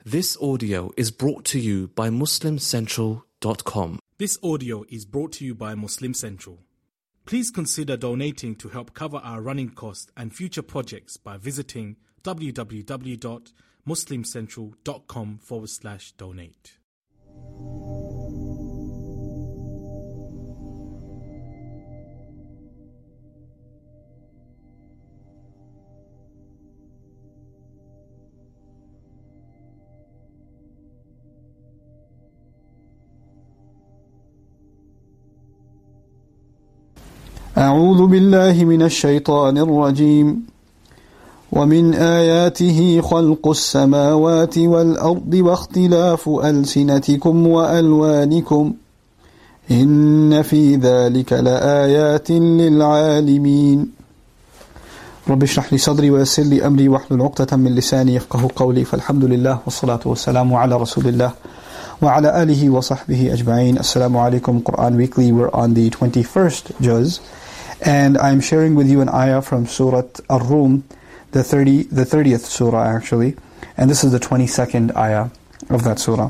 This audio is brought to you by MuslimCentral.com. This audio is brought to you by Muslim Central. Please consider donating to help cover our running costs and future projects by visiting www.muslimcentral.com/donate. أعوذ بالله من الشيطان الرجيم ومن آياته خلق السماوات والأرض واختلاف ألسنتكم وألوانكم إن في ذلك لآيات للعالمين رب اشرح لي صدري ويسر لي أمري واحلل عقدة من لساني يفقهوا قولي فالحمد لله والصلاة والسلام على رسول الله وعلى آله وصحبه أجمعين. Assalamu alaikum. Quran Weekly. We're on the 21st juz. And I'm sharing with you an ayah from Surah Ar-Rum, the 30th surah actually. And this is the 22nd ayah of that surah.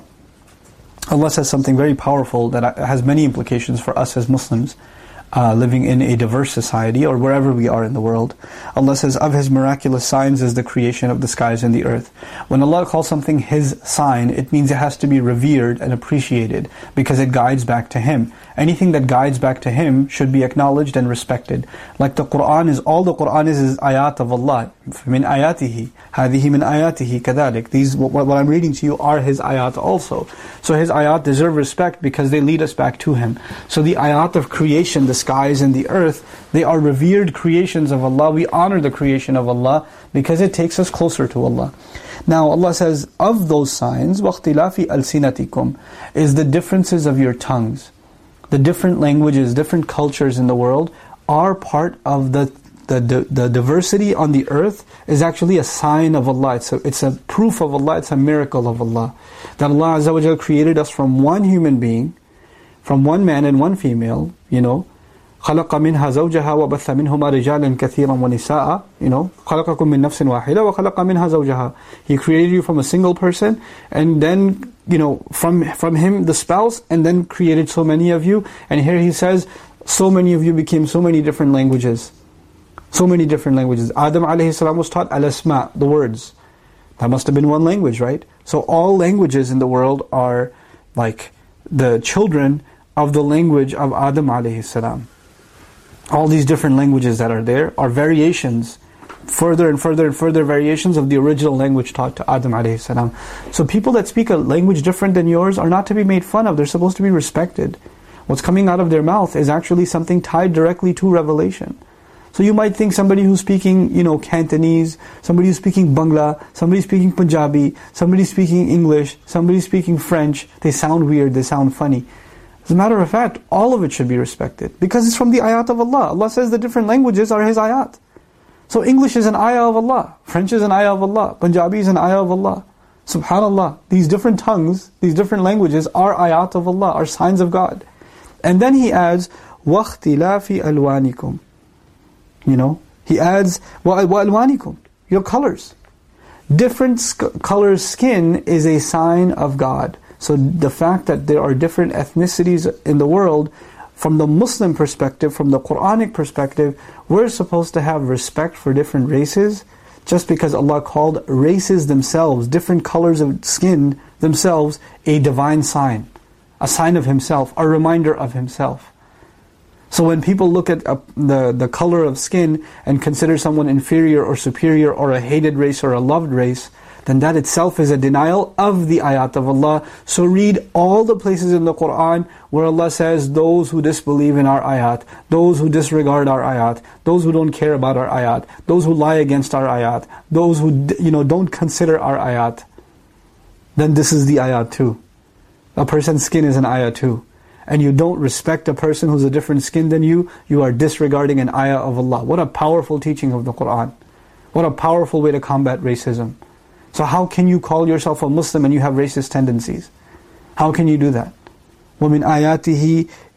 Allah says something very powerful that has many implications for us as Muslims living in a diverse society or wherever we are in the world. Allah says, of His miraculous signs is the creation of the skies and the earth. When Allah calls something His sign, it means it has to be revered and appreciated because it guides back to Him. Anything that guides back to Him should be acknowledged and respected. Like the Qur'an is, all the Qur'an is ayat of Allah. مِنْ آيَاتِهِ هَذِهِ مِنْ آيَاتِهِ كَذَلِكَ. These, what I'm reading to you are His ayat also. So His ayat deserve respect because they lead us back to Him. So the ayat of creation, the skies and the earth, they are revered creations of Allah. We honor the creation of Allah because it takes us closer to Allah. Now Allah says, of those signs, وَاخْتِلَافِ أَلْسِنَتِكُمْ is the differences of your tongues. The different languages, different cultures in the world are part of the diversity on the earth is actually a sign of Allah. It's a proof of Allah, it's a miracle of Allah. That Allah Azza wa Jal created us from one human being, from one man and one female, خَلَقَ مِنْهَا زَوْجَهَا وَبَثَّ مِنْهُمَا رِجَالًا كَثِيرًا وَنِسَاءً خَلَقَكُم مِّن نَفْسٍ وَاحِدَةٍ وَخَلَقَ مِنْهَا زَوْجَهَا. He created you from a single person, and then from him the spouse, and then created so many of you. And here He says, so many of you became so many different languages. So many different languages. Adam alayhi salam was taught al-asma, the words. That must have been one language, right? So all languages in the world are like the children of the language of Adam alayhi salam. All these different languages that are there are variations, further and further and further variations of the original language taught to Adam alayhi salam. So people that speak a language different than yours are not to be made fun of, they're supposed to be respected. What's coming out of their mouth is actually something tied directly to revelation. So you might think somebody who's speaking, Cantonese, somebody who's speaking Bangla, somebody speaking Punjabi, somebody speaking English, somebody speaking French, they sound weird, they sound funny. As a matter of fact, all of it should be respected because it's from the ayat of Allah. Allah says the different languages are His ayat. So English is an ayah of Allah, French is an ayah of Allah, Punjabi is an ayah of Allah. Subhanallah, these different tongues, these different languages are ayat of Allah, are signs of God. And then He adds, وَاخْتِلَافِ أَلْوَانِكُمْ. He adds, وَأَلْوَانِكُمْ, your colors. Different color skin is a sign of God. So the fact that there are different ethnicities in the world, from the Muslim perspective, from the Quranic perspective, we're supposed to have respect for different races, just because Allah called races themselves, different colors of skin themselves, a divine sign, a sign of Himself, a reminder of Himself. So when people look at the color of skin and consider someone inferior or superior or a hated race or a loved race, then that itself is a denial of the ayat of Allah. So read all the places in the Qur'an where Allah says, those who disbelieve in our ayat, those who disregard our ayat, those who don't care about our ayat, those who lie against our ayat, those who don't consider our ayat, then this is the ayat too. A person's skin is an ayat too. And you don't respect a person who's a different skin than you, you are disregarding an ayah of Allah. What a powerful teaching of the Qur'an. What a powerful way to combat racism. So how can you call yourself a Muslim and you have racist tendencies? How can you do that? وَمِنْ آيَاتِهِ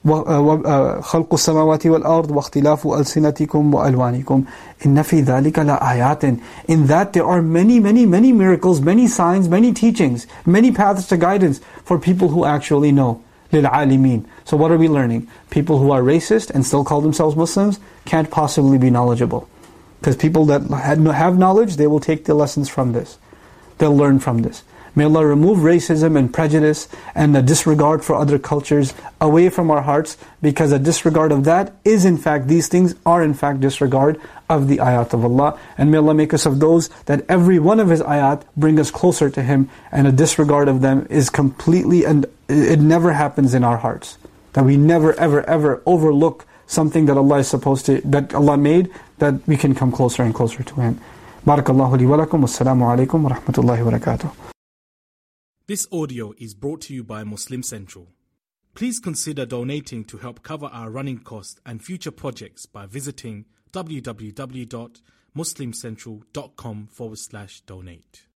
خلق السماوات والأرض واختلاف ألسنتكم وألوانكم إن في ذلك لآيات. In that there are many miracles, many signs, many teachings, many paths to guidance for people who actually know. للعالمين. So what are we learning? People who are racist and still call themselves Muslims can't possibly be knowledgeable. Because people that have knowledge, they will take the lessons from this. They'll learn from this. May Allah remove racism and prejudice and the disregard for other cultures away from our hearts, because a disregard of that is in fact, these things are in fact disregard of the ayat of Allah. And may Allah make us of those that every one of His ayat bring us closer to Him, and a disregard of them is completely, and it never happens in our hearts. That we never ever overlook something that Allah is supposed to, that Allah made, that we can come closer and closer to Him. Barakallahu li wa lakum. Wassalamu alaikum wa rahmatullahi wa barakatuh. This audio is brought to you by Muslim Central. Please consider donating to help cover our running costs and future projects by visiting www.muslimcentral.com/donate.